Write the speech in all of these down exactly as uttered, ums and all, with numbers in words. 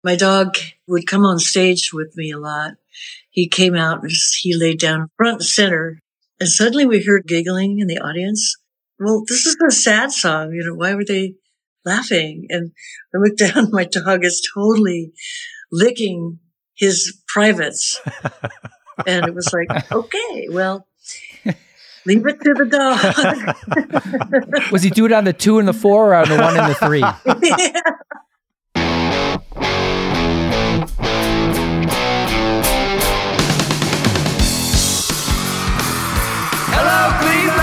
My dog would come on stage with me a lot. He came out and he laid down front and center. And suddenly we heard giggling in the audience. Well, this is a sad song. You know, why were they laughing? And I looked down, my dog is totally licking his privates. And it was like, okay, well, leave it to the dog. Was he doing it on the two and the four or on the one and the three? Yeah. Hello,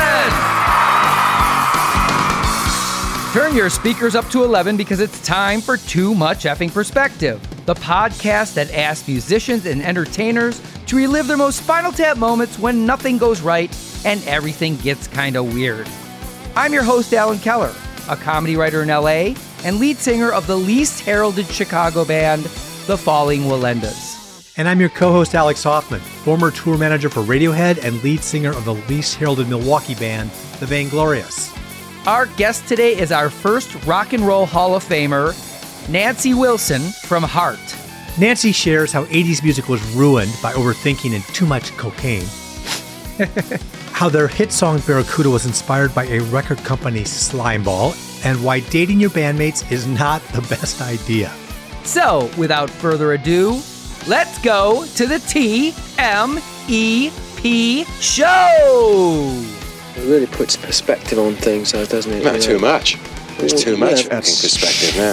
Cleveland! Turn your speakers up to eleven because it's time for Too Much Effing Perspective, the podcast that asks musicians and entertainers to relive their most Spinal Tap moments when nothing goes right and everything gets kind of weird. I'm your host, Alan Keller, a comedy writer in L A and lead singer of the least heralded Chicago band, the Falling Wallendas. And I'm your co-host, Alex Hoffman, former tour manager for Radiohead and lead singer of the least heralded Milwaukee band, the Vainglorious. Our guest today is our first Rock and Roll Hall of Famer, Nancy Wilson from Heart. Nancy shares how eighties music was ruined by overthinking and too much cocaine. How their hit song Barracuda was inspired by a record company's slime ball, and why dating your bandmates is not the best idea. So, without further ado, let's go to the T M E P show! It really puts perspective on things, though, doesn't it? Not you too know? much. There's Well, too much yeah, fucking it's- perspective now.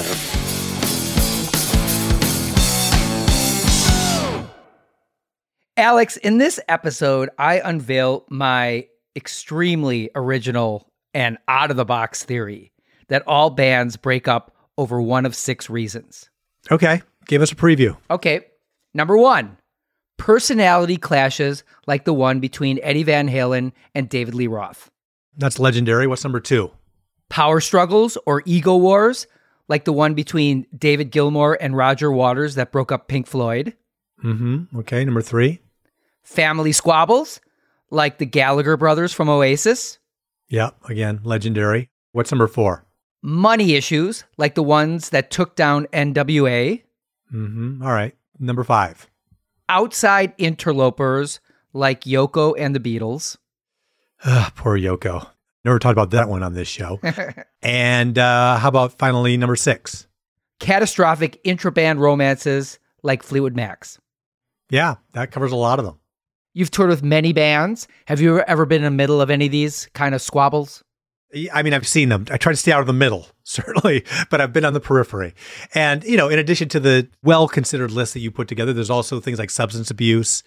Alex, in this episode, I unveil my extremely original and out-of-the-box theory that all bands break up over one of six reasons. Okay, give us a preview. Okay, number one, personality clashes like the one between Eddie Van Halen and David Lee Roth. That's legendary. What's number two? Power struggles or ego wars like the one between David Gilmour and Roger Waters that broke up Pink Floyd. Mm-hmm. Okay, number three. Family squabbles like the Gallagher brothers from Oasis. Yeah, again, legendary. What's number four? Money issues like the ones that took down N W A. Mm-hmm. All right, number five. Outside interlopers like Yoko and the Beatles. Ugh, poor Yoko. Never talked about that one on this show. And uh, how about finally number six? Catastrophic intra-band romances like Fleetwood Mac's. Yeah, that covers a lot of them. You've toured with many bands. Have you ever been in the middle of any of these kind of squabbles? I mean, I've seen them. I try to stay out of the middle, certainly, but I've been on the periphery. And, you know, in addition to the well-considered list that you put together, there's also things like substance abuse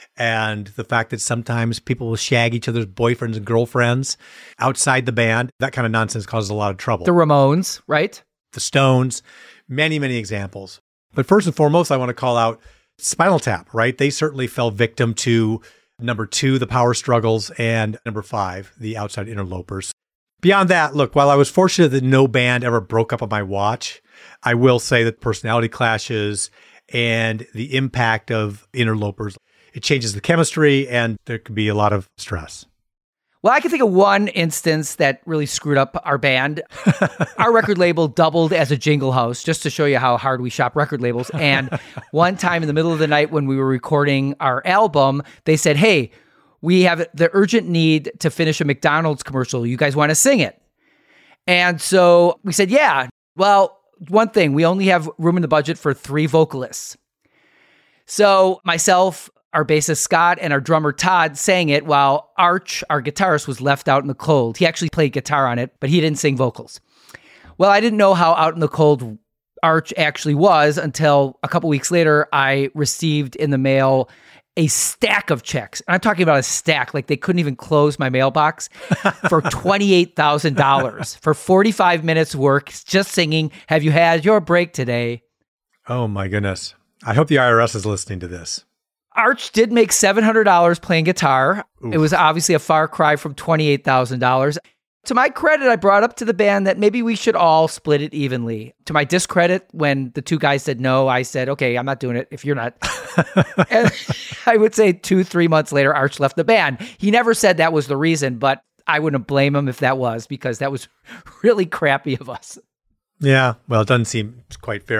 and the fact that sometimes people will shag each other's boyfriends and girlfriends outside the band. That kind of nonsense causes a lot of trouble. The Ramones, right? The Stones, many, many examples. But first and foremost, I want to call out Spinal Tap, right? They certainly fell victim to number two, the power struggles, and number five, the outside interlopers. Beyond that, look, while I was fortunate that no band ever broke up on my watch, I will say that personality clashes and the impact of interlopers, it changes the chemistry and there could be a lot of stress. Well, I can think of one instance that really screwed up our band. Our record label doubled as a jingle house, just to show you how hard we shop record labels. And one time in the middle of the night when we were recording our album, they said, hey, we have the urgent need to finish a McDonald's commercial. You guys want to sing it? And so we said, yeah. Well, one thing, we only have room in the budget for three vocalists. So myself, our bassist Scott, and our drummer Todd sang it while Arch, our guitarist, was left out in the cold. He actually played guitar on it, but he didn't sing vocals. Well, I didn't know how out in the cold Arch actually was until a couple weeks later, I received in the mail a stack of checks. And I'm talking about a stack, like they couldn't even close my mailbox for twenty-eight thousand dollars for forty-five minutes work, just singing, "Have you had your break today?" Oh my goodness. I hope the I R S is listening to this. Arch did make seven hundred dollars playing guitar. Oof. It was obviously a far cry from twenty-eight thousand dollars. To my credit, I brought up to the band that maybe we should all split it evenly. To my discredit, when the two guys said no, I said, okay, I'm not doing it if you're not. And I would say two, three months later, Arch left the band. He never said that was the reason, but I wouldn't blame him if that was, because that was really crappy of us. Yeah, well, it doesn't seem quite fair.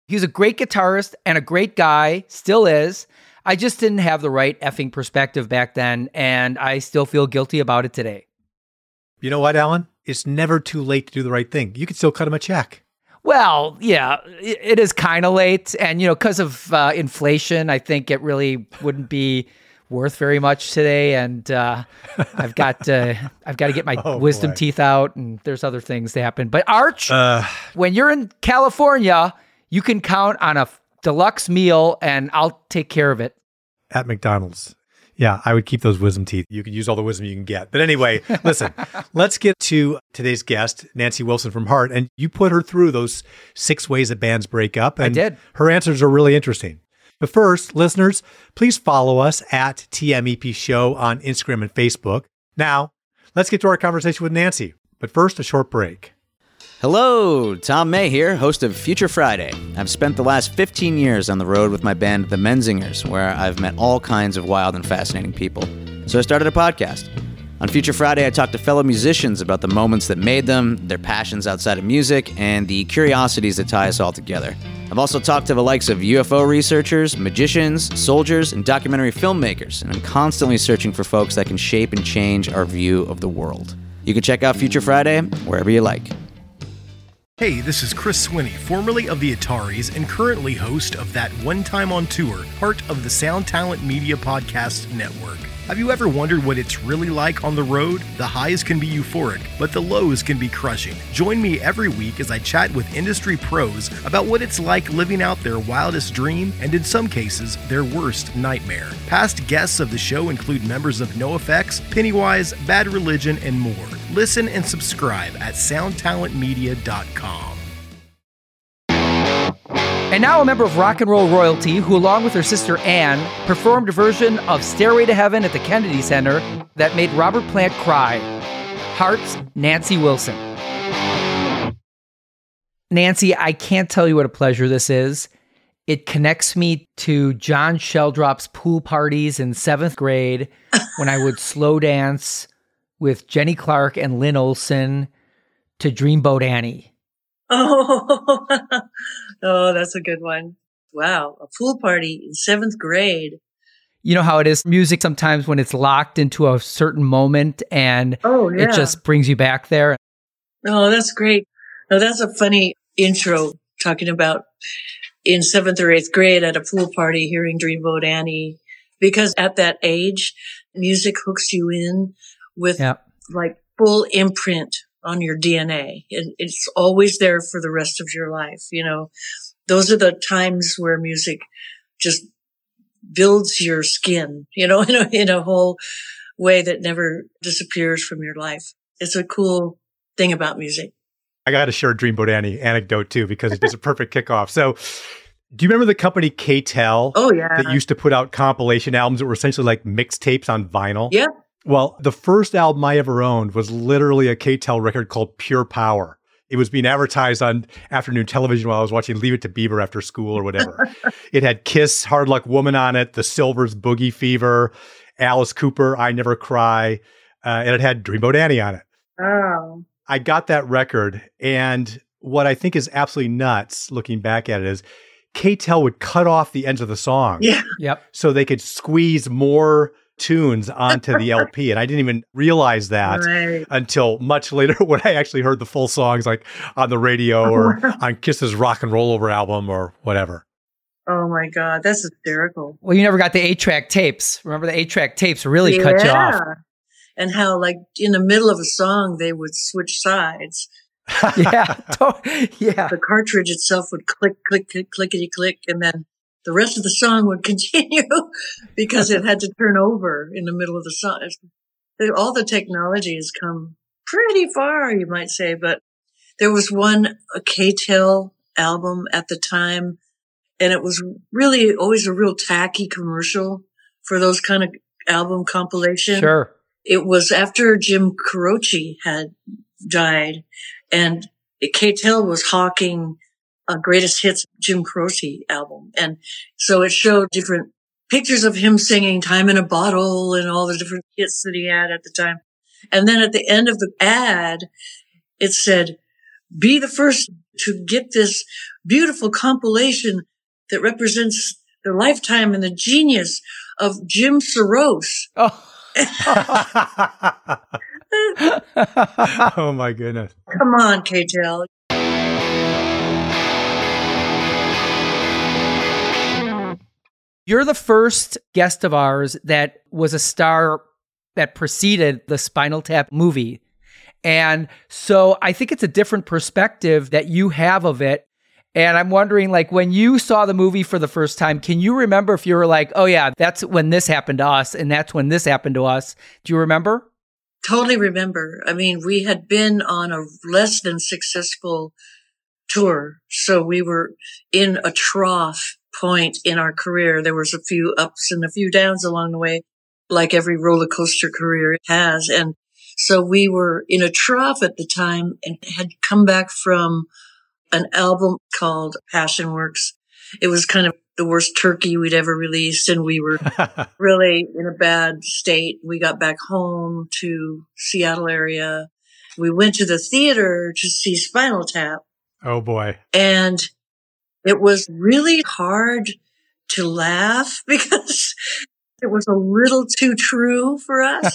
He was a great guitarist and a great guy, still is. I just didn't have the right effing perspective back then, and I still feel guilty about it today. You know what, Alan? It's never too late to do the right thing. You can still cut him a check. Well, yeah, it, it is kind of late. And, you know, because of uh, inflation, I think it really wouldn't be worth very much today. And uh, I've got uh, I've got to get my Oh, wisdom boy. teeth out, and there's other things to happen. But Arch, Uh, when you're in California, you can count on a deluxe meal, and I'll take care of it. at McDonald's. Yeah, I would keep those wisdom teeth. You can use all the wisdom you can get. But anyway, listen, let's get to today's guest, Nancy Wilson from Heart. And you put her through those six ways that bands break up. And I did. Her answers are really interesting. But first, listeners, please follow us at T M E P Show on Instagram and Facebook. Now, let's get to our conversation with Nancy. But first, a short break. Hello, Tom May here, host of Future Friday. I've spent the last fifteen years on the road with my band, The Menzingers, where I've met all kinds of wild and fascinating people. So I started a podcast. On Future Friday, I talk to fellow musicians about the moments that made them, their passions outside of music, and the curiosities that tie us all together. I've also talked to the likes of U F O researchers, magicians, soldiers, and documentary filmmakers, and I'm constantly searching for folks that can shape and change our view of the world. You can check out Future Friday wherever you like. Hey, this is Chris Swinney, formerly of the Ataris and currently host of That One Time on Tour, part of the Sound Talent Media Podcast Network. Have you ever wondered what it's really like on the road? The highs can be euphoric, but the lows can be crushing. Join me every week as I chat with industry pros about what it's like living out their wildest dream and, in some cases, their worst nightmare. Past guests of the show include members of NoFX, Pennywise, Bad Religion, and more. Listen and subscribe at sound talent media dot com. And now a member of Rock and Roll Royalty, who along with her sister Anne, performed a version of Stairway to Heaven at the Kennedy Center that made Robert Plant cry. Heart's Nancy Wilson. Nancy, I can't tell you what a pleasure this is. It connects me to John Sheldrop's pool parties in seventh grade when I would slow dance with Jenny Clark and Lynn Olson to Dreamboat Annie. Oh, oh, that's a good one. Wow. A pool party in seventh grade. You know how it is, music sometimes when it's locked into a certain moment and Oh, yeah. it just brings you back there. Oh, that's great. Oh, that's a funny intro talking about in seventh or eighth grade at a pool party hearing Dreamboat Annie, because at that age, music hooks you in with Yeah. like full imprint on your D N A. And it's always there for the rest of your life. You know, those are the times where music just builds your skin, you know, in a, in a whole way that never disappears from your life. It's a cool thing about music. I got to share a Dreamboat Annie anecdote too, because it's a perfect kickoff. So, do you remember the company K-Tel? Oh, yeah. That used to put out compilation albums that were essentially like mixtapes on vinyl? Yeah. Well, the first album I ever owned was literally a K-Tel record called Pure Power. It was being advertised on afternoon television while I was watching Leave It to Beaver after school or whatever. It had Kiss, Hard Luck Woman on it, The Silvers, Boogie Fever, Alice Cooper, I Never Cry, uh, and it had Dreamboat Annie on it. Oh. I got that record, and what I think is absolutely nuts looking back at it is K-Tel would cut off the ends of the song Yeah. Yep. so they could squeeze more tunes onto the L P. And I didn't even realize that Right. until much later when I actually heard the full songs like on the radio or on Kiss's Rock and Roll Over album or whatever. Oh my God. That's hysterical. Well, you never got the eight-track tapes. Remember the eight-track tapes really cut you off. And how like in the middle of a song, they would switch sides. Yeah. To- yeah. The cartridge itself would click, click, click, clickety click. And then the rest of the song would continue because it had to turn over in the middle of the song. All the technology has come pretty far, you might say, but there was one a K-Tel album at the time, and it was really always a real tacky commercial for those kind of album compilation. Sure. It was after Jim Croce had died, and K-Tel was hawking a greatest hits Jim Croce album. And so it showed different pictures of him singing Time in a Bottle and all the different hits that he had at the time. And then at the end of the ad, it said, be the first to get this beautiful compilation that represents the lifetime and the genius of Jim Soros. Oh. Oh my goodness. Come on, K-Tel. You're the first guest of ours that was a star that preceded the Spinal Tap movie. And so I think it's a different perspective that you have of it. And I'm wondering, like, when you saw the movie for the first time, can you remember if you were like, oh yeah, that's when this happened to us and that's when this happened to us? Do you remember? Totally remember. I mean, we had been on a less than successful tour. So we were in a trough point in our career. There was a few ups and a few downs along the way, like every roller coaster career has. And so we were in a trough at the time and had come back from an album called Passion Works. It was kind of the worst turkey we'd ever released, and we were really in a bad state. We got back home to Seattle area. We went to the theater to see Spinal Tap. Oh boy. And it was really hard to laugh because it was a little too true for us.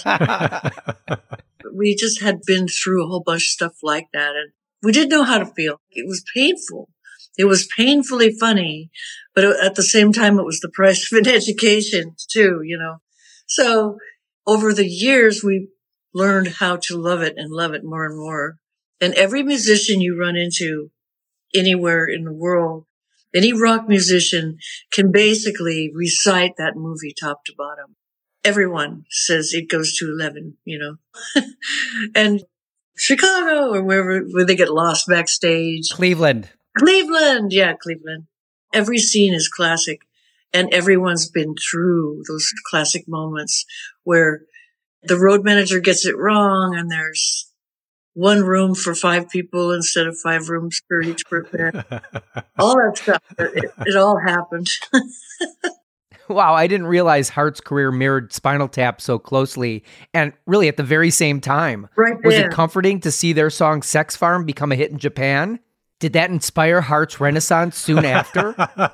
We just had been through a whole bunch of stuff like that, and we didn't know how to feel. It was painful. It was painfully funny, but at the same time, it was the price of an education too, you know. So over the years, we learned how to love it and love it more and more. And every musician you run into anywhere in the world, any rock musician can basically recite that movie top to bottom. Everyone says it goes to eleven, you know. And Chicago or wherever, where they get lost backstage. Cleveland. Cleveland. Yeah, Cleveland. Every scene is classic, and everyone's been through those classic moments where the road manager gets it wrong and there's one room for five people instead of five rooms for each person. All that stuff. It, it all happened. Wow, I didn't realize Heart's career mirrored Spinal Tap so closely, and really at the very same time. Right Was there. it comforting to see their song Sex Farm become a hit in Japan? Did that inspire Heart's renaissance soon after?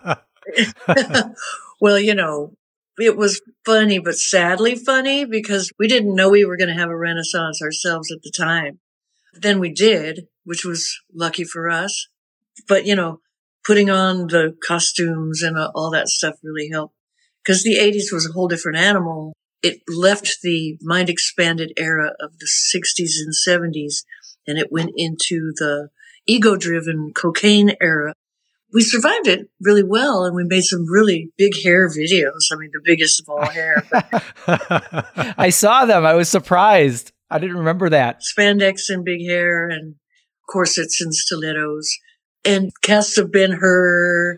Well, you know, it was funny, but sadly funny because we didn't know we were going to have a renaissance ourselves at the time. Then we did, which was lucky for us. But, you know, putting on the costumes and all that stuff really helped. Because the eighties was a whole different animal. It left the mind expanded era of the sixties and seventies, and it went into the ego driven cocaine era. We survived it really well, and we made some really big hair videos. I mean, the biggest of all hair. But I saw them. I was surprised. I didn't remember that. spandex and big hair and corsets and stilettos and casts of Ben-Hur.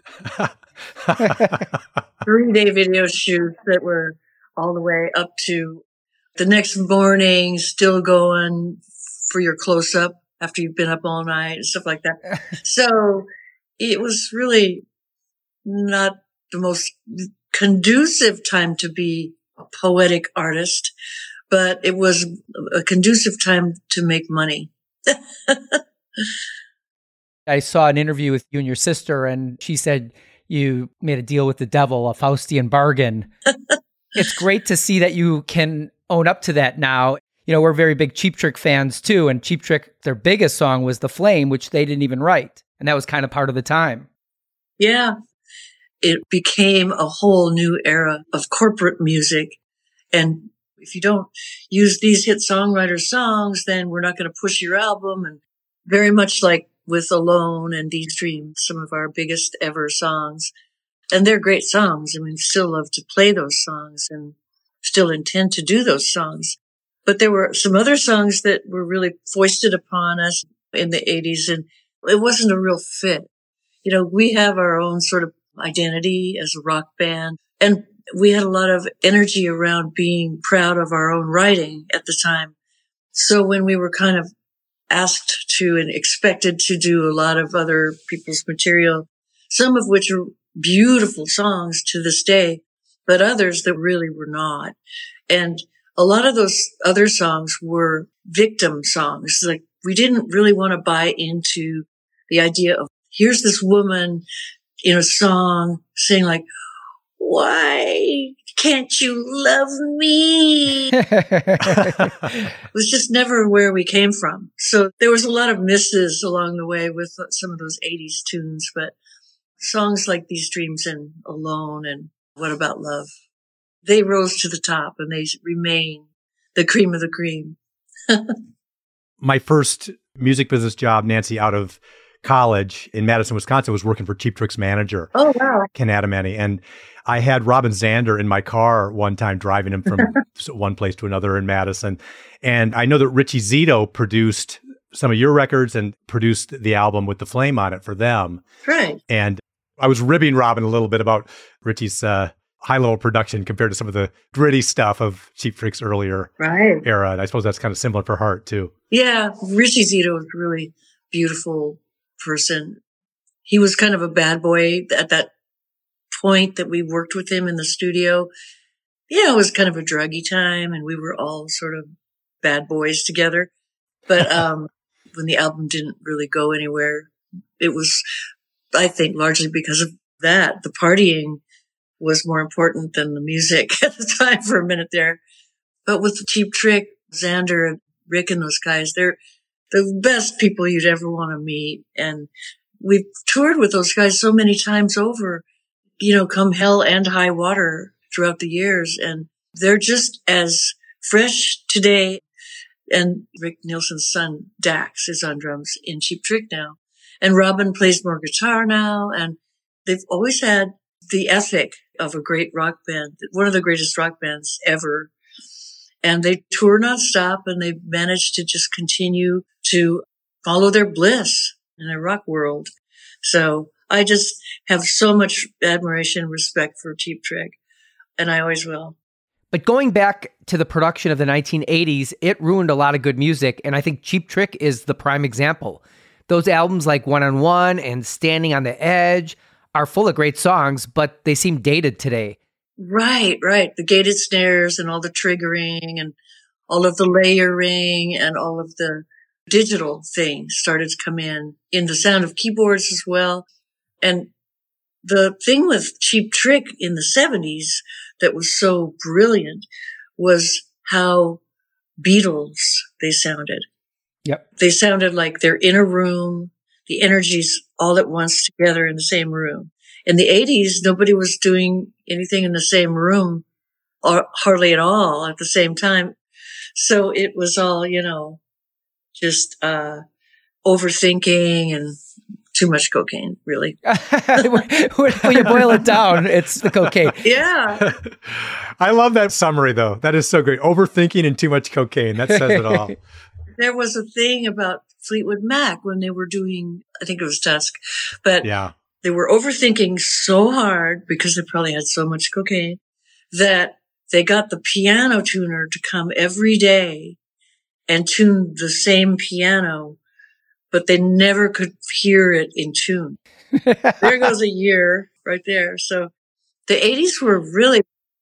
Three-day video shoots that were all the way up to the next morning, still going for your close-up after you've been up all night and stuff like that. So it was really not the most conducive time to be a poetic artist, but it was a conducive time to make money. I saw an interview with you and your sister, and she said you made a deal with the devil, a Faustian bargain. It's great to see that you can own up to that now. You know, we're very big Cheap Trick fans too, and Cheap Trick, their biggest song was The Flame, which they didn't even write. And that was kind of part of the time. Yeah. It became a whole new era of corporate music. And if you don't use these hit songwriter songs, then we're not going to push your album. And very much like with Alone and Deep Dream, some of our biggest ever songs. And they're great songs. I mean, still love to play those songs and still intend to do those songs. But there were some other songs that were really foisted upon us in the eighties, and it wasn't a real fit. You know, we have our own sort of identity as a rock band, and we had a lot of energy around being proud of our own writing at the time. So when we were kind of asked to and expected to do a lot of other people's material, some of which are beautiful songs to this day, but others that really were not. And a lot of those other songs were victim songs, like we didn't really want to buy into the idea of here's this woman in a song saying like, why can't you love me? It was just never where we came from. So there was a lot of misses along the way with some of those eighties tunes, but songs like These Dreams and Alone and What About Love, they rose to the top and they remain the cream of the cream. My first music business job, Nancy, out of college in Madison, Wisconsin, was working for Cheap Trick's manager, oh, wow. Ken Adamany. And I had Robin Zander in my car one time, driving him from one place to another in Madison. And I know that Richie Zito produced some of your records and produced the album with The Flame on it for them. Right. And I was ribbing Robin a little bit about Richie's uh, high-level production compared to some of the gritty stuff of Cheap Trick's earlier right. era. And I suppose that's kind of similar for Heart, too. Yeah, Richie Zito was a really beautiful person. He was kind of a bad boy at that point that we worked with him in the studio. Yeah, it was kind of a druggy time, and we were all sort of bad boys together. But um, when the album didn't really go anywhere, it was, I think, largely because of that. The partying was more important than the music at the time for a minute there. But with the Cheap Trick, Zander and Rick and those guys, they're the best people you'd ever want to meet. And we've toured with those guys so many times over, you know, come hell and high water throughout the years. And they're just as fresh today. And Rick Nielsen's son, Dax, is on drums in Cheap Trick now. And Robin plays more guitar now. And they've always had the ethic of a great rock band, one of the greatest rock bands ever. And they tour nonstop, and they've managed to just continue to follow their bliss in their rock world. So I just have so much admiration and respect for Cheap Trick, and I always will. But going back to the production of the nineteen eighties, it ruined a lot of good music, and I think Cheap Trick is the prime example. Those albums like One on One and Standing on the Edge are full of great songs, but they seem dated today. Right, right. The gated snares and all the triggering and all of the layering and all of the digital things started to come in, in the sound of keyboards as well. And the thing with Cheap Trick in the seventies that was so brilliant was how Beatles they sounded. Yep. They sounded like they're in a room, the energies all at once together in the same room. In the eighties, nobody was doing anything in the same room or hardly at all at the same time. So it was all, you know, just uh overthinking and too much cocaine, really. When you boil it down, it's the cocaine. Yeah. I love that summary, though. That is so great. Overthinking and too much cocaine. That says it all. There was a thing about Fleetwood Mac when they were doing, I think it was Tusk, but yeah. They were overthinking so hard because they probably had so much cocaine that they got the piano tuner to come every day and tune the same piano, but they never could hear it in tune. There goes a year right there. So the eighties were really,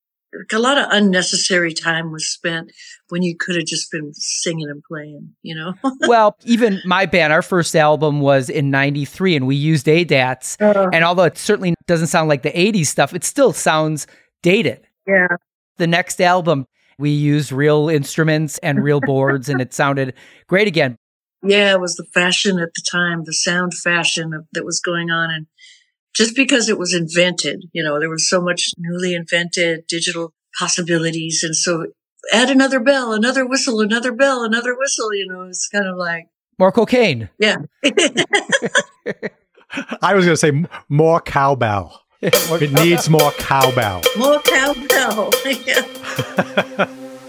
a lot of unnecessary time was spent when you could have just been singing and playing, you know? Well, even my band, our first album was in ninety-three, and we used A D A Ts. Uh, and although it certainly doesn't sound like the eighties stuff, it still sounds dated. Yeah. The next album, we used real instruments and real boards, and it sounded great again. Yeah, it was the fashion at the time, the sound fashion that was going on. And just because it was invented, you know, there was so much newly invented digital possibilities. And so add another bell, another whistle, another bell, another whistle, you know, it's kind of like. More cocaine. Yeah. I was going to say more cowbell. It needs more cowbell. More cowbell. Yeah.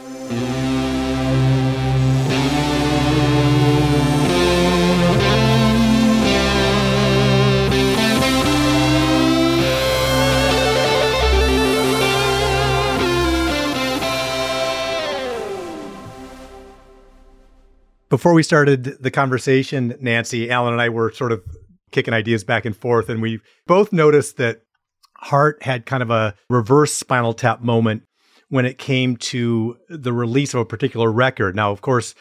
Before we started the conversation, Nancy, Alan and I were sort of kicking ideas back and forth, and we both noticed that Heart had kind of a reverse Spinal Tap moment when it came to the release of a particular record. Now, of course,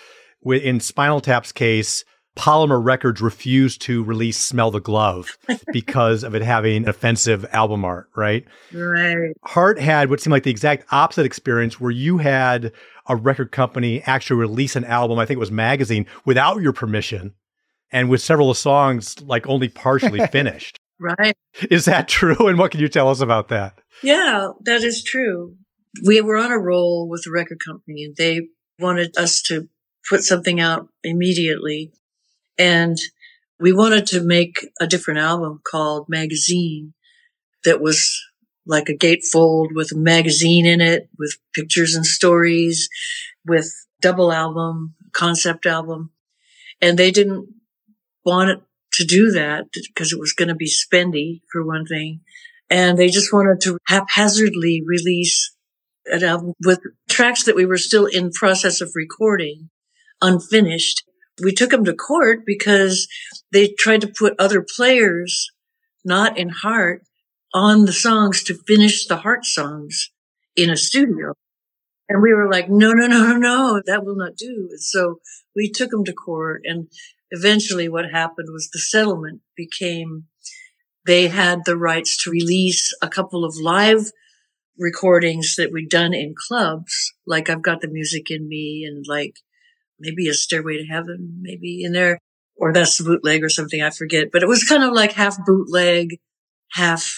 wi- in Spinal Tap's case, Polymer Records refused to release Smell the Glove because of it having offensive album art, right? Right. Heart had what seemed like the exact opposite experience where you had a record company actually release an album, I think it was Magazine, without your permission and with several of the songs like only partially finished. Right. Is that true? And what can you tell us about that? Yeah, that is true. We were on a roll with the record company and they wanted us to put something out immediately. And we wanted to make a different album called Magazine that was like a gatefold with a magazine in it, with pictures and stories, with double album, concept album. And they didn't want it to do that because it was going to be spendy, for one thing. And they just wanted to haphazardly release an album with tracks that we were still in process of recording, unfinished. We took them to court because they tried to put other players, not in Heart, on the songs to finish the Heart songs in a studio. And we were like, no, no, no, no, no, that will not do. And so we took them to court. And eventually what happened was the settlement became, they had the rights to release a couple of live recordings that we'd done in clubs, like I've Got the Music in Me and like maybe A Stairway to Heaven, maybe in there, or That's the Bootleg or something, I forget. But it was kind of like half bootleg, half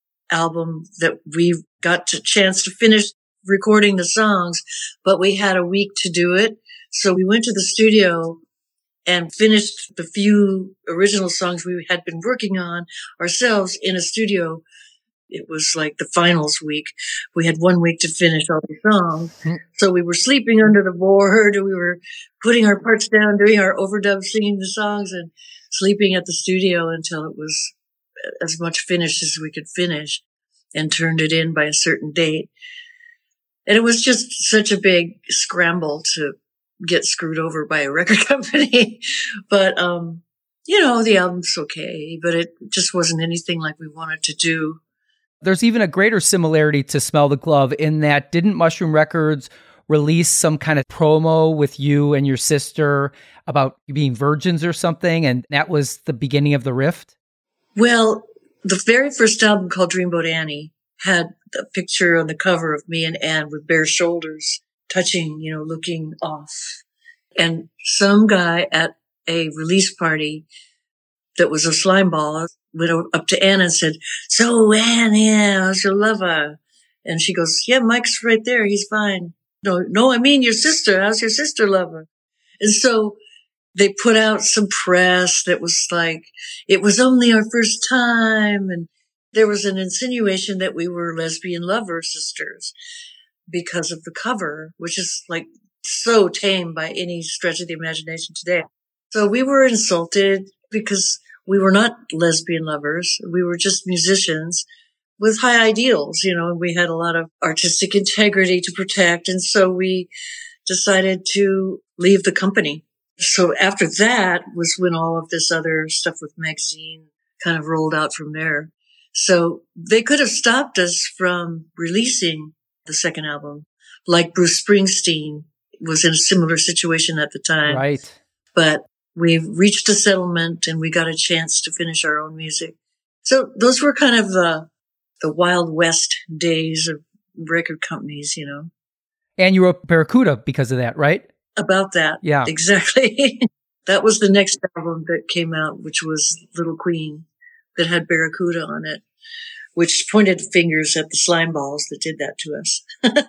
album that we got a chance to finish recording the songs, but we had a week to do it. So we went to the studio and finished the few original songs we had been working on ourselves in a studio. It was like the finals week. We had one week to finish all the songs. So we were sleeping under the board. We were putting our parts down, doing our overdub, singing the songs and sleeping at the studio until it was as much finished as we could finish and turned it in by a certain date. And it was just such a big scramble to get screwed over by a record company. But, um, you know, the album's okay, but it just wasn't anything like we wanted to do. There's even a greater similarity to Smell the Glove in that didn't Mushroom Records release some kind of promo with you and your sister about you being virgins or something, and that was the beginning of the rift? Well, the very first album called Dreamboat Annie had a picture on the cover of me and Anne with bare shoulders, touching, you know, looking off. And some guy at a release party that was a slime ball went up to Anne and said, so Anne, yeah, how's your lover? And she goes, yeah, Mike's right there. He's fine. No, no, I mean your sister. How's your sister lover? And so they put out some press that was like, it was only our first time. And there was an insinuation that we were lesbian lover sisters because of the cover, which is like so tame by any stretch of the imagination today. So we were insulted because we were not lesbian lovers. We were just musicians with high ideals, you know, and we had a lot of artistic integrity to protect. And so we decided to leave the company. So after that was when all of this other stuff with Magazine kind of rolled out from there. So they could have stopped us from releasing the second album, like Bruce Springsteen was in a similar situation at the time. Right. But we reached a settlement and we got a chance to finish our own music. So those were kind of the, the Wild West days of record companies, you know. And you wrote Barracuda because of that, right? About that. Yeah. Exactly. That was the next album that came out, which was Little Queen, that had Barracuda on it, which pointed fingers at the slime balls that did that to us.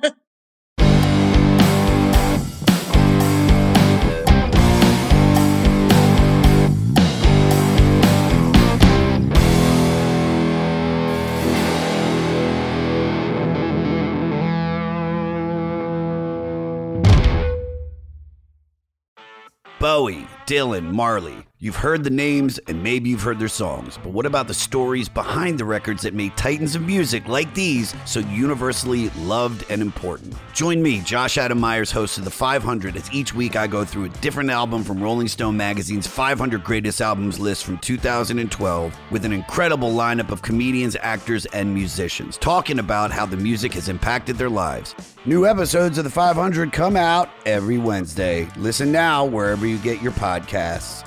Bowie, Dylan, Marley. You've heard the names and maybe you've heard their songs, but what about the stories behind the records that made titans of music like these so universally loved and important? Join me, Josh Adam Myers, host of The five hundred, as each week I go through a different album from Rolling Stone magazine's five hundred Greatest Albums list from two thousand twelve with an incredible lineup of comedians, actors, and musicians talking about how the music has impacted their lives. New episodes of The five hundred come out every Wednesday. Listen now wherever you get your podcasts.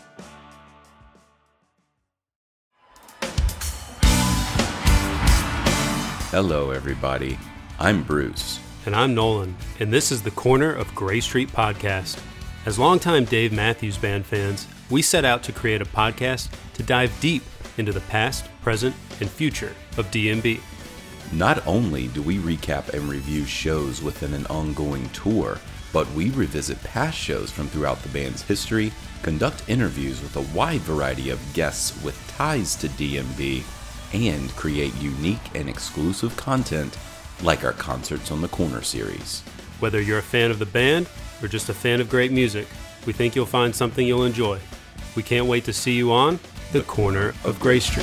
Hello, everybody. I'm Bruce. And I'm Nolan, and this is the Corner of Gray Street podcast. As longtime Dave Matthews Band fans, we set out to create a podcast to dive deep into the past, present, and future of D M B. Not only do we recap and review shows within an ongoing tour, but we revisit past shows from throughout the band's history, conduct interviews with a wide variety of guests with ties to D M B, and create unique and exclusive content like our Concerts on the Corner series. Whether you're a fan of the band or just a fan of great music, we think you'll find something you'll enjoy. We can't wait to see you on The Corner of Gray Street.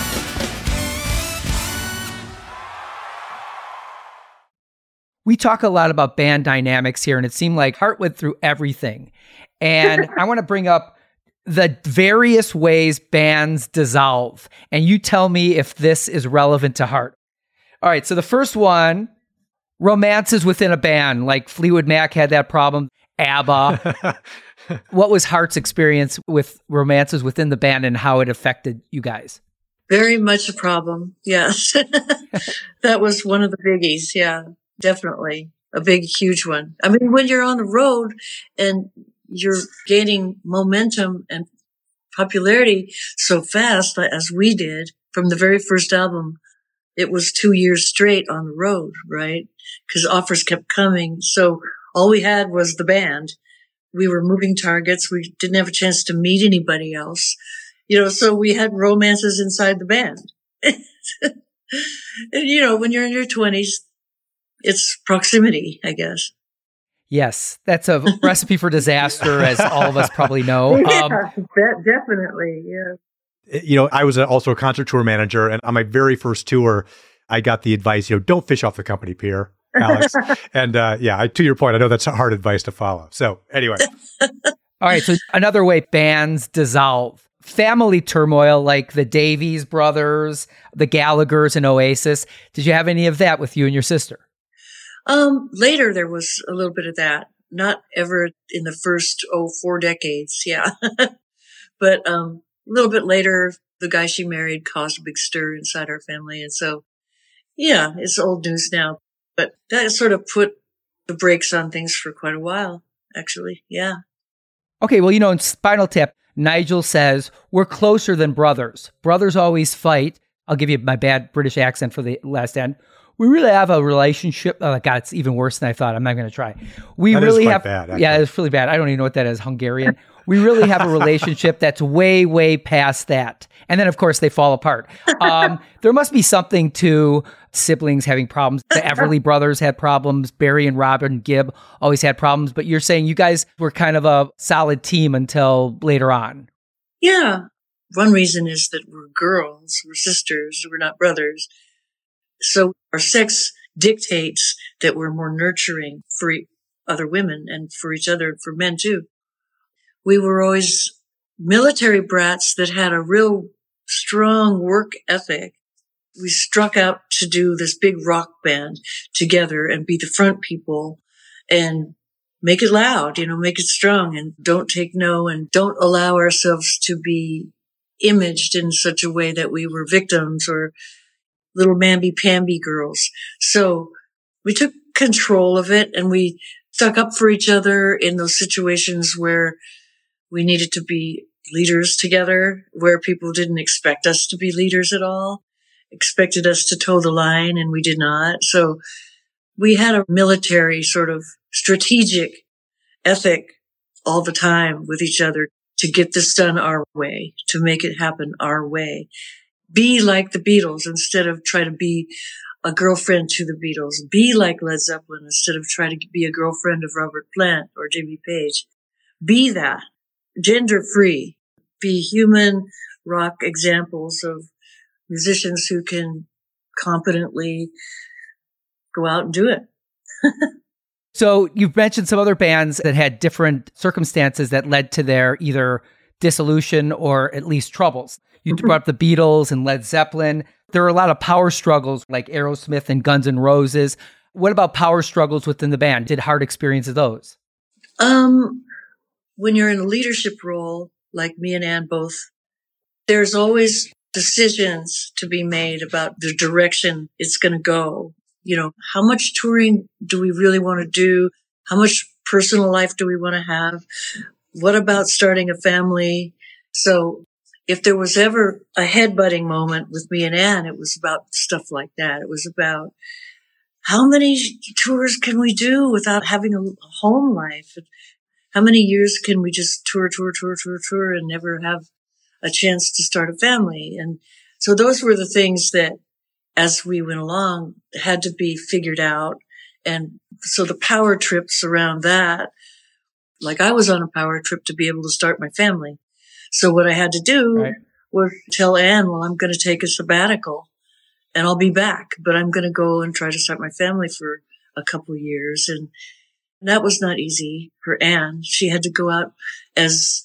We talk a lot about band dynamics here, and it seemed like Heart went through everything. And I want to bring up the various ways bands dissolve. And you tell me if this is relevant to Heart. All right, so the first one, romances within a band, like Fleetwood Mac had that problem, ABBA. What was Heart's experience with romances within the band and how it affected you guys? Very much a problem, yes. That was one of the biggies, yeah. Definitely a big, huge one. I mean, when you're on the road and you're gaining momentum and popularity so fast as we did from the very first album, it was two years straight on the road, right? Because offers kept coming. So all we had was the band. We were moving targets. We didn't have a chance to meet anybody else, you know, so we had romances inside the band. And, you know, when you're in your twenties, it's proximity, I guess. Yes, that's a recipe for disaster, as all of us probably know. Yeah, Um, de- definitely, yeah. You know, I was also a concert tour manager, and on my very first tour, I got the advice, you know, don't fish off the company pier, Alex. And uh, yeah, I, to your point, I know that's hard advice to follow. So anyway. All right, so another way bands dissolve. Family turmoil like the Davies brothers, the Gallaghers, and Oasis. Did you have any of that with you and your sister? Um, later there was a little bit of that. Not ever in the first, oh, four decades, yeah. But um, a little bit later, the guy she married caused a big stir inside our family. And so, yeah, it's old news now. But that sort of put the brakes on things for quite a while, actually, yeah. Okay, well, you know, in Spinal Tap, Nigel says, we're closer than brothers. Brothers always fight. I'll give you my bad British accent for the last end. We really have a relationship. Oh, God, it's even worse than I thought. I'm not going to try. We that really is quite have. Bad, actually. Yeah, it's really bad. I don't even know what that is. Hungarian. We really have a relationship that's way, way past that. And then, of course, they fall apart. Um, there must be something to siblings having problems. The Everly brothers had problems. Barry and Robin Gibb always had problems. But you're saying you guys were kind of a solid team until later on. Yeah. One reason is that we're girls. We're sisters. We're not brothers. So our sex dictates that we're more nurturing for other women and for each other and for men too. We were always military brats that had a real strong work ethic. We struck out to do this big rock band together and be the front people and make it loud, you know, make it strong, and don't take no, and don't allow ourselves to be imaged in such a way that we were victims or little mamby-pamby girls. So we took control of it, and we stuck up for each other in those situations where we needed to be leaders together, where people didn't expect us to be leaders at all, expected us to toe the line, and we did not. So we had a military sort of strategic ethic all the time with each other to get this done our way, to make it happen our way. Be like the Beatles instead of try to be a girlfriend to the Beatles. Be like Led Zeppelin instead of try to be a girlfriend of Robert Plant or Jimmy Page. Be that. Gender free. Be human rock examples of musicians who can competently go out and do it. So you've mentioned some other bands that had different circumstances that led to their either dissolution or at least troubles. You mm-hmm. brought up the Beatles and Led Zeppelin. There are a lot of power struggles like Aerosmith and Guns N' Roses. What about power struggles within the band? Did Hart experience those? Um, when you're in a leadership role, like me and Ann both, there's always decisions to be made about the direction it's going to go. You know, how much touring do we really want to do? How much personal life do we want to have? What about starting a family? So if there was ever a headbutting moment with me and Ann, it was about stuff like that. It was about how many tours can we do without having a home life? How many years can we just tour, tour, tour, tour, tour and never have a chance to start a family? And so those were the things that, as we went along, had to be figured out. And so the power trips around that, like I was on a power trip to be able to start my family. So what I had to do right. was tell Ann, well, I'm going to take a sabbatical and I'll be back, but I'm going to go and try to start my family for a couple of years. And that was not easy for Ann. She had to go out as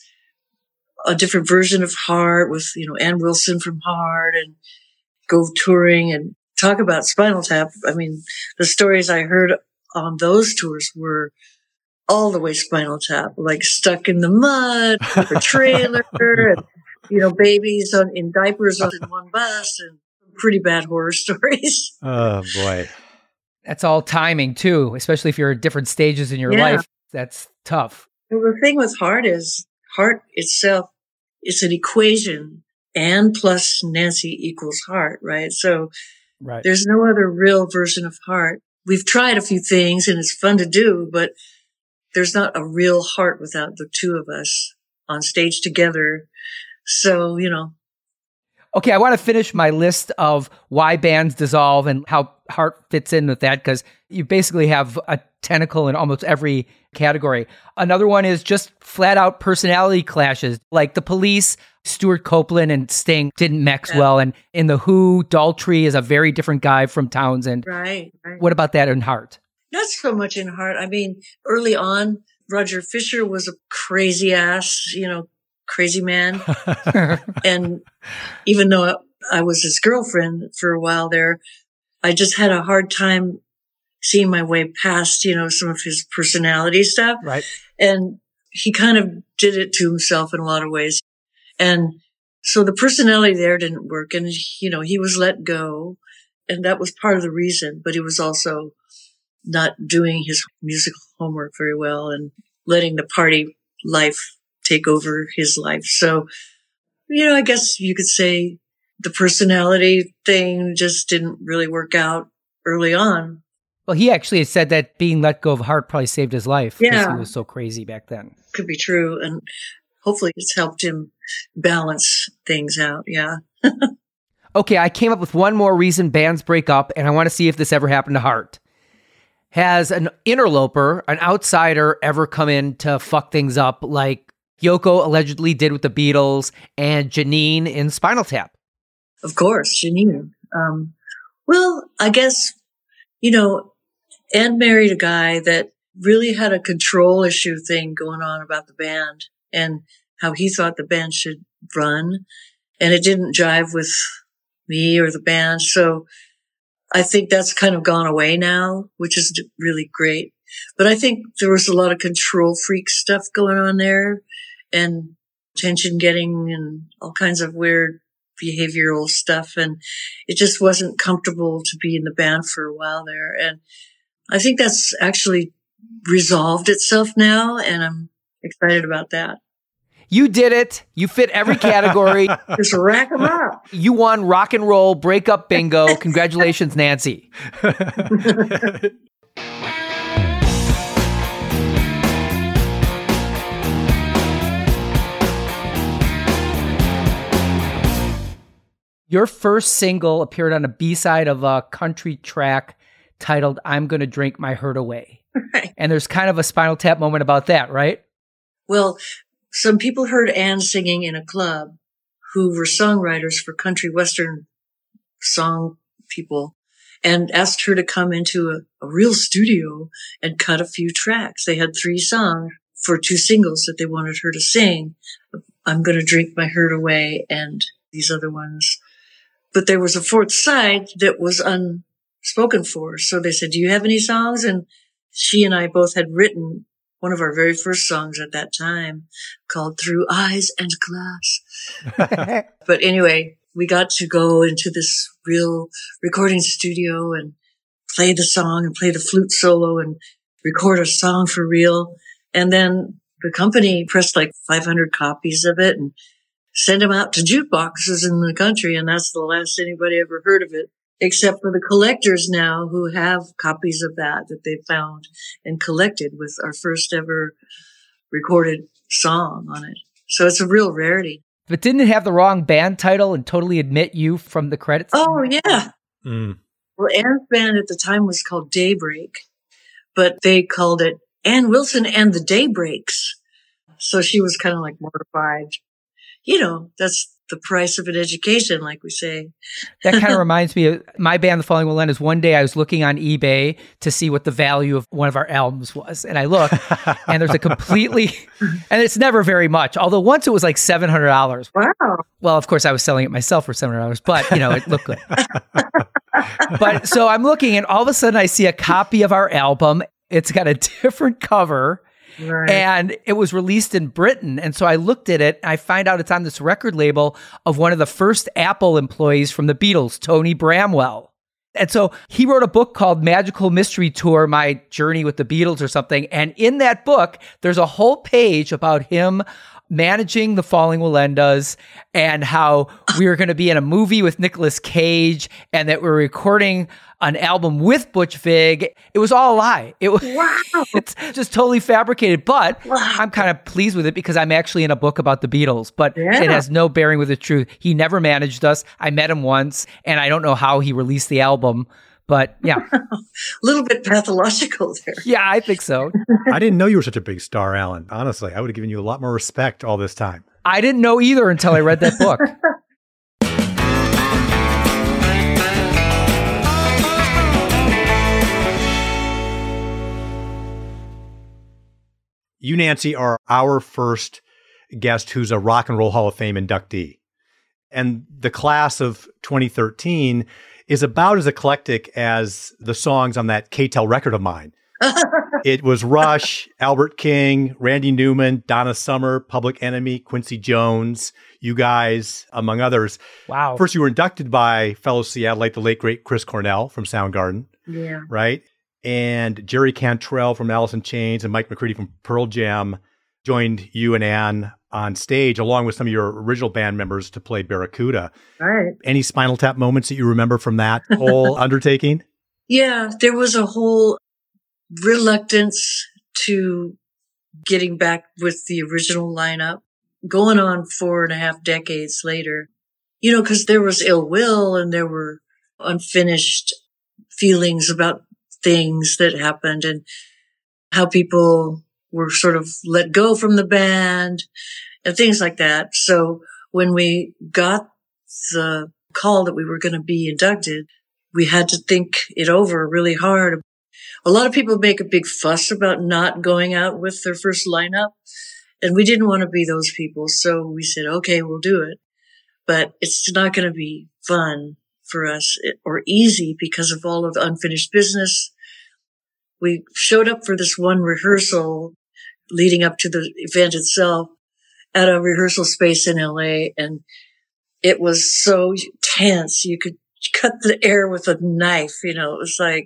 a different version of Heart with, you know, Ann Wilson from Heart and go touring and talk about Spinal Tap. I mean, the stories I heard on those tours were all the way Spinal Tap, like stuck in the mud, with a trailer, and, you know, babies on, in diapers on in one bus, and pretty bad horror stories. Oh, boy. That's all timing, too, especially if you're at different stages in your yeah. life. That's tough. Well, the thing with Heart is, Heart itself is an equation. Ann plus Nancy equals Heart, right? So right. there's no other real version of Heart. We've tried a few things, and it's fun to do, but there's not a real Heart without the two of us on stage together. So, you know. Okay, I want to finish my list of why bands dissolve and how Heart fits in with that, because you basically have a tentacle in almost every category. Another one is just flat out personality clashes, like the Police, Stuart Copeland and Sting didn't mix yeah. well. And in The Who, Daltrey is a very different guy from Townsend. Right, right. What about that in Heart? Not so much in Heart. I mean, early on, Roger Fisher was a crazy ass, you know, crazy man. And even though I was his girlfriend for a while there, I just had a hard time seeing my way past, you know, some of his personality stuff. Right. And he kind of did it to himself in a lot of ways. And so the personality there didn't work. And, you know, he was let go. And that was part of the reason. But he was also not doing his musical homework very well and letting the party life take over his life. So, you know, I guess you could say the personality thing just didn't really work out early on. Well, he actually said that being let go of Heart probably saved his life because yeah. he was so crazy back then. Could be true. And hopefully it's helped him balance things out. Yeah. Okay, I came up with one more reason bands break up, and I want to see if this ever happened to Heart. Has an interloper, an outsider, ever come in to fuck things up like Yoko allegedly did with the Beatles and Janine in Spinal Tap? Of course, Janine. Um, well, I guess, you know, Ann married a guy that really had a control issue thing going on about the band and how he thought the band should run. And it didn't jive with me or the band. So I think that's kind of gone away now, which is really great. But I think there was a lot of control freak stuff going on there and attention getting and all kinds of weird behavioral stuff. And it just wasn't comfortable to be in the band for a while there. And I think that's actually resolved itself now. And I'm excited about that. You did it. You fit every category. Just rack them up. You won rock and roll breakup bingo. Congratulations, Nancy. Your first single appeared on a B-side of a country track titled I'm Gonna Drink My Hurt Away. Right. And there's kind of a Spinal Tap moment about that, right? Well, some people heard Ann singing in a club who were songwriters for country western song people and asked her to come into a, a real studio and cut a few tracks. They had three songs for two singles that they wanted her to sing. I'm Gonna Drink My Hurt Away and these other ones. But there was a fourth side that was spoken for. So they said, do you have any songs? And she and I both had written one of our very first songs at that time called Through Eyes and Glass. But anyway, we got to go into this real recording studio and play the song and play the flute solo and record a song for real. And then the company pressed like five hundred copies of it and sent them out to jukeboxes in the country. And that's the last anybody ever heard of it, except for the collectors now who have copies of that that they found and collected with our first ever recorded song on it. So it's a real rarity. But didn't it have the wrong band title and totally admit you from the credits? Oh, yeah. Mm. Well, Ann's band at the time was called Daybreak, but they called it Ann Wilson and the Daybreaks. So she was kind of like mortified. You know, that's the price of an education, like we say. That kind of reminds me of my band, The Falling Walendas. One day I was looking on eBay to see what the value of one of our albums was. And I look, and there's a completely, and it's never very much. Although once it was like seven hundred dollars. Wow. Well, of course, I was selling it myself for seven hundred dollars, but, you know, it looked good. But so I'm looking, and all of a sudden I see a copy of our album. It's got a different cover. Right. And it was released in Britain. And so I looked at it and I find out it's on this record label of one of the first Apple employees from the Beatles, Tony Bramwell. And so he wrote a book called Magical Mystery Tour, My Journey with the Beatles or something. And in that book, there's a whole page about him managing the Falling Walendas and how we were going to be in a movie with Nicolas Cage and that we we're recording an album with Butch Vig. It was all a lie. It was wow. It's just totally fabricated, but wow. I'm kind of pleased with it because I'm actually in a book about the Beatles, but yeah. It has no bearing with the truth. He never managed us. I met him once and I don't know how he released the album, but yeah. A little bit pathological there. Yeah, I think so. I didn't know you were such a big star, Alan. Honestly, I would have given you a lot more respect all this time. I didn't know either until I read that book. You, Nancy, are our first guest who's a Rock and Roll Hall of Fame inductee. And the class of twenty thirteen is about as eclectic as the songs on that K T E L record of mine. It was Rush, Albert King, Randy Newman, Donna Summer, Public Enemy, Quincy Jones, you guys, among others. Wow. First, you were inducted by fellow Seattleite, the late, great Chris Cornell from Soundgarden. Yeah. Right? And Jerry Cantrell from Alice in Chains and Mike McCready from Pearl Jam joined you and Ann on stage, along with some of your original band members, to play Barracuda. Right. Any Spinal Tap moments that you remember from that whole undertaking? Yeah, there was a whole reluctance to getting back with the original lineup, going on four and a half decades later. You know, because there was ill will and there were unfinished feelings about things that happened and how people were sort of let go from the band and things like that. So when we got the call that we were going to be inducted, we had to think it over really hard. A lot of people make a big fuss about not going out with their first lineup, and we didn't want to be those people. So we said, okay, we'll do it, but it's not going to be fun for us or easy because of all of the unfinished business. We showed up for this one rehearsal leading up to the event itself at a rehearsal space in L A, and it was so tense. You could cut the air with a knife. You know, it was like,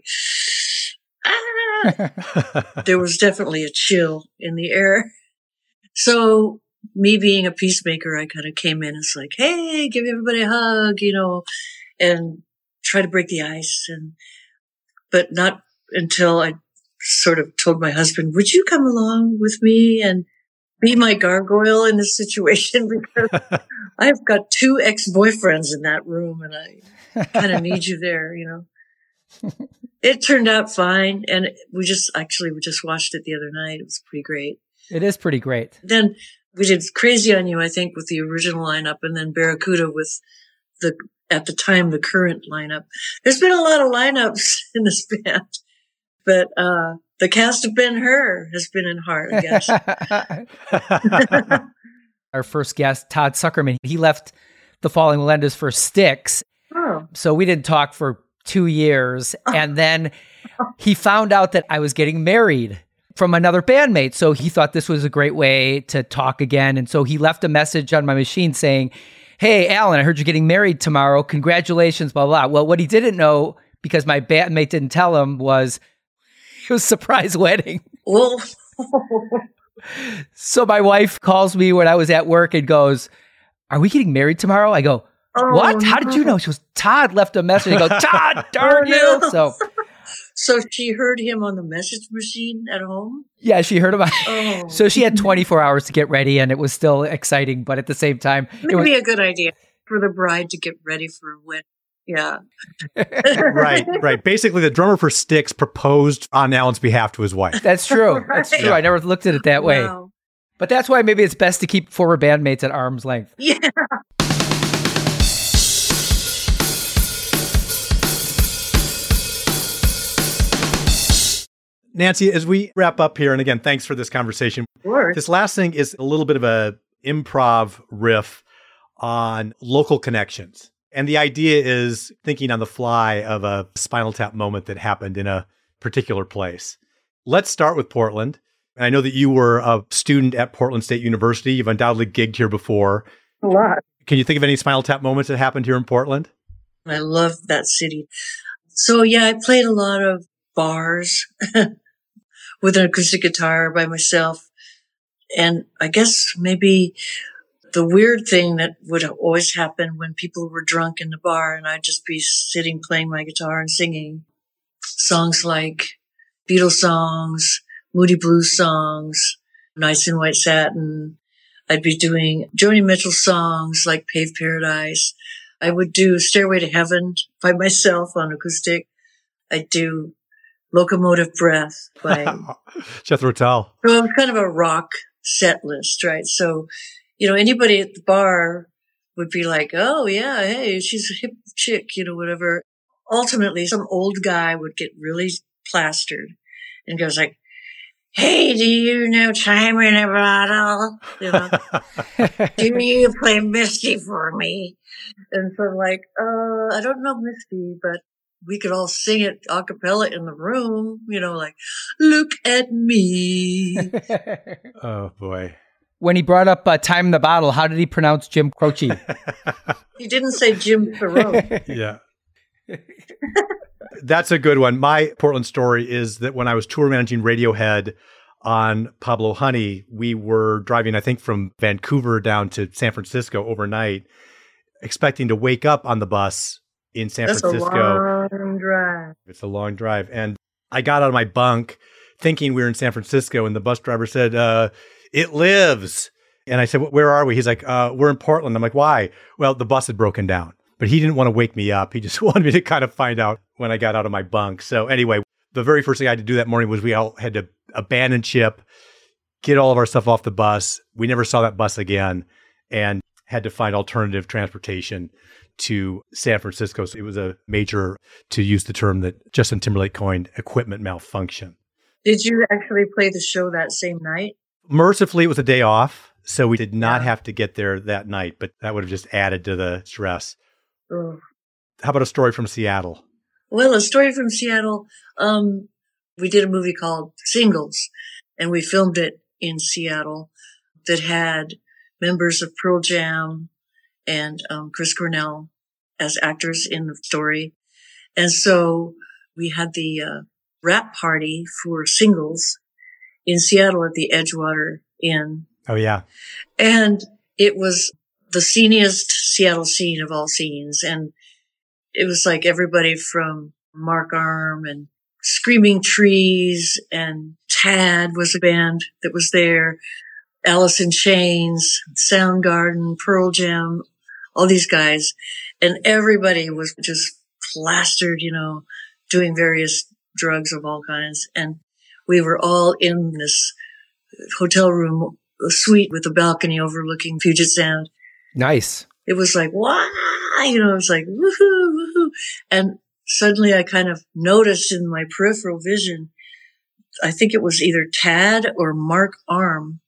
ah! There was definitely a chill in the air. So me being a peacemaker, I kind of came in and was like, hey, give everybody a hug, you know, and try to break the ice. And, but not until I sort of told my husband, would you come along with me and be my gargoyle in this situation? Because I've got two ex-boyfriends in that room and I kind of need you there, you know. It turned out fine. And we just, actually, we just watched it the other night. It was pretty great. It is pretty great. Then we did Crazy on You, I think, with the original lineup, and then Barracuda with the, at the time, the current lineup. There's been a lot of lineups in this band, but uh the cast of Ben-Hur has been in heart, I guess. Our first guest, Todd Suckerman, he left the Falling Walendas for Styx. Oh. So we didn't talk for two years. And then he found out that I was getting married from another bandmate. So he thought this was a great way to talk again. And so he left a message on my machine saying, hey, Alan, I heard you're getting married tomorrow. Congratulations, blah, blah, blah. Well, what he didn't know, because my bandmate didn't tell him, was it was a surprise wedding. Well, so my wife calls me when I was at work and goes, are we getting married tomorrow? I go, oh, what? How did you know? She goes, Todd left a message. I go, Todd, darn you. So, so she heard him on the message machine at home? Yeah, she heard about it. Oh. So she had twenty-four hours to get ready, and it was still exciting. But at the same time, Maybe it was a good idea for the bride to get ready for a wedding. Yeah. right, right. Basically, the drummer for Styx proposed on Alan's behalf to his wife. That's true. Right. That's true. I never looked at it that way. Wow. But that's why maybe it's best to keep former bandmates at arm's length. Yeah. Nancy, as we wrap up here, and again, thanks for this conversation. Sure. This last thing is a little bit of a improv riff on local connections. And the idea is thinking on the fly of a Spinal Tap moment that happened in a particular place. Let's start with Portland. And I know that you were a student at Portland State University. You've undoubtedly gigged here before. A lot. Can you think of any Spinal Tap moments that happened here in Portland? I love that city. So yeah, I played a lot of bars with an acoustic guitar by myself. And I guess maybe the weird thing that would always happen when people were drunk in the bar and I'd just be sitting playing my guitar and singing songs like Beatles songs, Moody Blues songs, Nights in White Satin. I'd be doing Joni Mitchell songs like Paved Paradise. I would do Stairway to Heaven by myself on acoustic. I'd do Locomotive Breath by Jethro Tull. So it was kind of a rock set list, right? So, you know, anybody at the bar would be like, oh yeah, hey, she's a hip chick, you know, whatever. Ultimately, some old guy would get really plastered and goes like, hey, do you know Time in a Bottle? You know, do you play Misty for me? And so I'm like, uh, I don't know Misty, but we could all sing it a cappella in the room, you know, like, look at me. Oh, boy. When he brought up uh, Time in the Bottle, how did he pronounce Jim Croce? He didn't say Jim Thoreau. Yeah. That's a good one. My Portland story is that when I was tour managing Radiohead on Pablo Honey, we were driving, I think, from Vancouver down to San Francisco overnight, expecting to wake up on the bus in San That's Francisco. That's a long drive. It's a long drive. And I got out of my bunk thinking we were in San Francisco, and the bus driver said, uh, it lives. And I said, where are we? He's like, uh, we're in Portland. I'm like, why? Well, the bus had broken down. But he didn't want to wake me up. He just wanted me to kind of find out when I got out of my bunk. So anyway, the very first thing I had to do that morning was we all had to abandon ship, get all of our stuff off the bus. We never saw that bus again and had to find alternative transportation to San Francisco. So it was a major, to use the term that Justin Timberlake coined, equipment malfunction. Did you actually play the show that same night? Mercifully, it was a day off. So we did not Yeah. have to get there that night, but that would have just added to the stress. Oh. How about a story from Seattle? Well, a story from Seattle. Um, we did a movie called Singles, and we filmed it in Seattle that had members of Pearl Jam and um, Chris Cornell as actors in the story. And so we had the uh, wrap party for Singles in Seattle at the Edgewater Inn. Oh, yeah. And it was the sceniest Seattle scene of all scenes. And it was like everybody from Mark Arm and Screaming Trees and Tad was a band that was there. Alice in Chains, Soundgarden, Pearl Jam, all these guys. And everybody was just plastered, you know, doing various drugs of all kinds. And we were all in this hotel room, a suite with a balcony overlooking Puget Sound. Nice. It was like, wow, you know, it was like, woohoo, woohoo. And suddenly I kind of noticed in my peripheral vision, I think it was either Tad or Mark Arm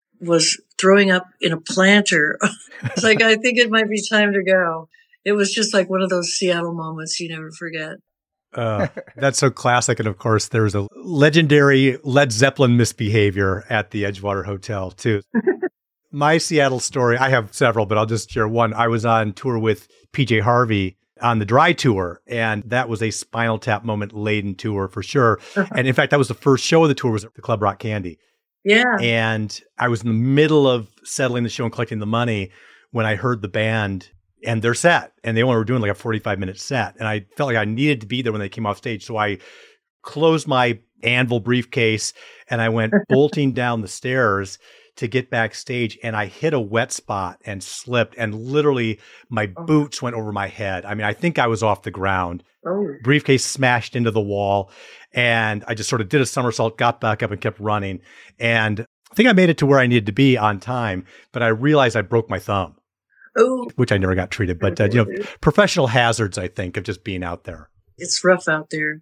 was throwing up in a planter. It's like, I think it might be time to go. It was just like one of those Seattle moments you never forget. Uh, that's so classic. And of course, there's a legendary Led Zeppelin misbehavior at the Edgewater Hotel, too. My Seattle story, I have several, but I'll just share one. I was on tour with P J Harvey on the Dry tour, and that was a Spinal Tap moment laden tour for sure. And in fact, that was the first show of the tour was at the Club Rock Candy. Yeah. And I was in the middle of settling the show and collecting the money when I heard the band and their set. And they only were doing like a forty-five minute set. And I felt like I needed to be there when they came off stage. So I closed my Anvil briefcase and I went bolting down the stairs to get backstage. And I hit a wet spot and slipped. And literally my oh. boots went over my head. I mean, I think I was off the ground. Oh. Briefcase smashed into the wall. And I just sort of did a somersault, got back up and kept running. And I think I made it to where I needed to be on time, but I realized I broke my thumb, oh. which I never got treated. But, uh, you know, professional hazards, I think, of just being out there. It's rough out there.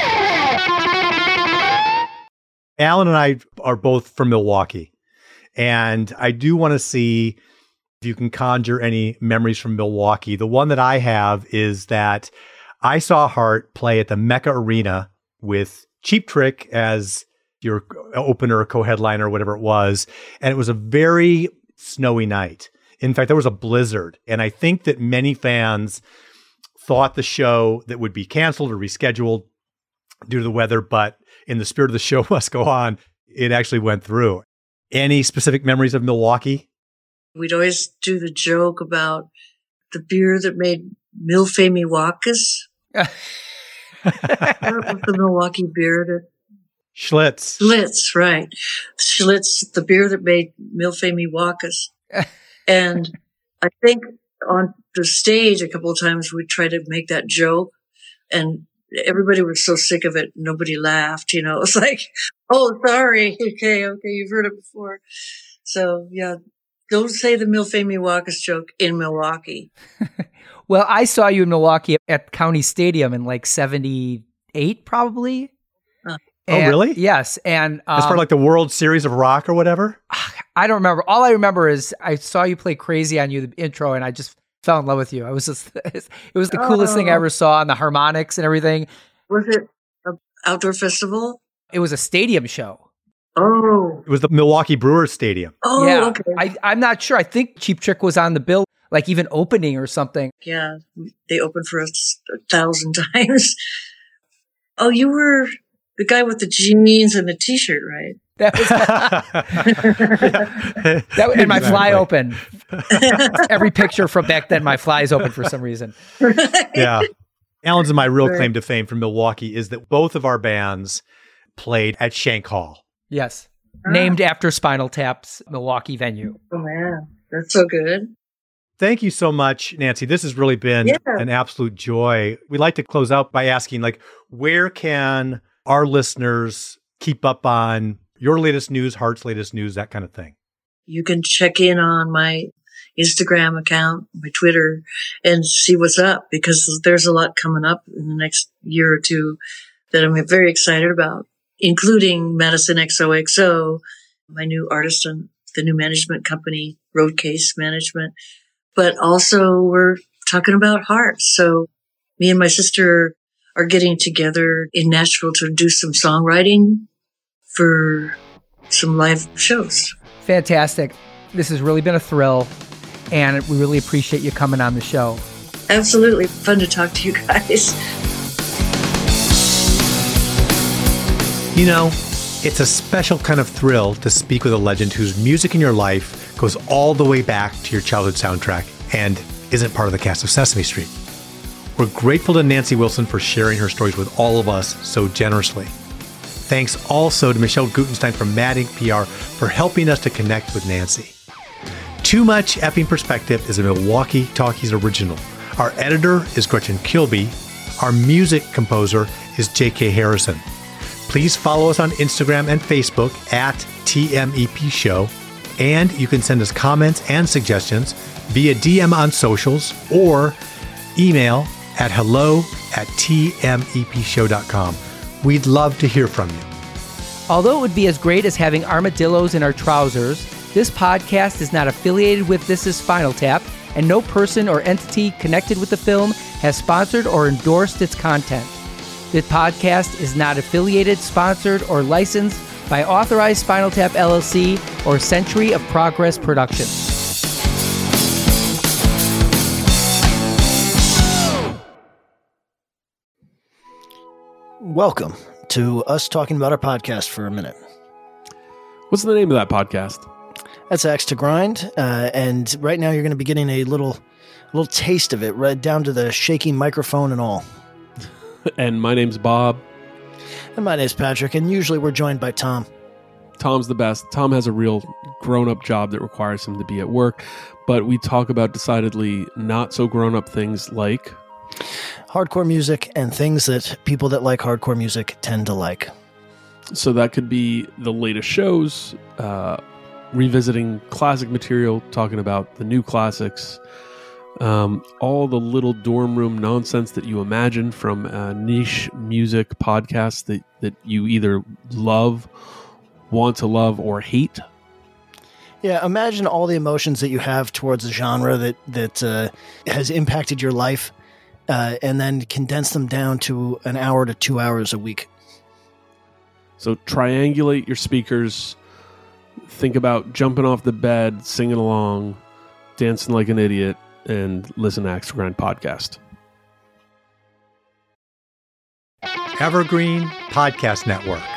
Alan and I are both from Milwaukee. And I do want to see if you can conjure any memories from Milwaukee. The one that I have is that I saw Heart play at the Mecca Arena with Cheap Trick as your opener, co-headliner, whatever it was. And it was a very snowy night. In fact, there was a blizzard. And I think that many fans thought the show that would be canceled or rescheduled due to the weather, but in the spirit of the show must go on, it actually went through. Any specific memories of Milwaukee? We'd always do the joke about the beer that made Milfamy Wackas. What was the Milwaukee beer that Schlitz. Schlitz, right. Schlitz, the beer that made Milfamy Wackas. And I think on the stage a couple of times we tried to make that joke and everybody was so sick of it. Nobody laughed, you know, it was like, oh, sorry. Okay. Okay. You've heard it before. So yeah, don't say the Milfamy Wackas joke in Milwaukee. Well, I saw you in Milwaukee at County Stadium in like seventy-eight, probably. Uh, and, oh, really? Yes. And um, as part of like the World Series of Rock or whatever? I don't remember. All I remember is I saw you play Crazy on You, the intro, and I just fell in love with you. I was just, it was the coolest oh. thing I ever saw, and the harmonics and everything. Was it an outdoor festival? It was a stadium show. Oh. It was the Milwaukee Brewers Stadium. Oh, yeah. okay. I, I'm not sure. I think Cheap Trick was on the bill, like even opening or something. Yeah, they opened for us a thousand times. Oh, you were the guy with the jeans and the t-shirt, right? That was that, and my exactly. fly open. Every picture from back then, my fly is open for some reason. Yeah. Alan's and my real right. claim to fame from Milwaukee is that both of our bands played at Shank Hall. Yes. Ah. Named after Spinal Tap's Milwaukee venue. Oh, man. That's so good. Thank you so much, Nancy. This has really been yeah. an absolute joy. We'd like to close out by asking, like, where can our listeners keep up on your latest news, Heart's latest news, that kind of thing? You can check in on my Instagram account, my Twitter, and see what's up, because there's a lot coming up in the next year or two that I'm very excited about, including Madison X O X O, my new artist and the new management company, Roadcase Management. But also we're talking about Heart. So me and my sister are getting together in Nashville to do some songwriting for some live shows. Fantastic. This has really been a thrill, and we really appreciate you coming on the show. Absolutely. Fun to talk to you guys. You know, it's a special kind of thrill to speak with a legend whose music in your life goes all the way back to your childhood soundtrack and isn't part of the cast of Sesame Street. We're grateful to Nancy Wilson for sharing her stories with all of us so generously. Thanks also to Michelle Gutenstein from Mad Ink P R for helping us to connect with Nancy. Too Much Effing Perspective is a Milwaukee Talkies original. Our editor is Gretchen Kilby. Our music composer is J K Harrison. Please follow us on Instagram and Facebook at T M E P Show. And you can send us comments and suggestions via D M on socials or email at hello at T M E P show dot com. We'd love to hear from you. Although it would be as great as having armadillos in our trousers, this podcast is not affiliated with This Is Spinal Tap, and no person or entity connected with the film has sponsored or endorsed its content. The podcast is not affiliated, sponsored, or licensed by Authorized Spinal Tap L L C or Century of Progress Productions. Welcome to us talking about our podcast for a minute. What's the name of that podcast? That's Axe to Grind, uh, and right now you're going to be getting a little, little taste of it, right down to the shaky microphone and all. And my name's Bob. And my name's Patrick, and usually we're joined by Tom. Tom's the best. Tom has a real grown-up job that requires him to be at work, but we talk about decidedly not so grown-up things like hardcore music and things that people that like hardcore music tend to like. So that could be the latest shows, uh, revisiting classic material, talking about the new classics, um, all the little dorm room nonsense that you imagine from a niche music podcast that, that you either love, want to love, or hate. Yeah, imagine all the emotions that you have towards a genre that, that uh, has impacted your life, uh, and then condense them down to an hour to two hours a week. So triangulate your speakers, think about jumping off the bed, singing along, dancing like an idiot, and listen to Axe to Grind podcast. Evergreen Podcast Network.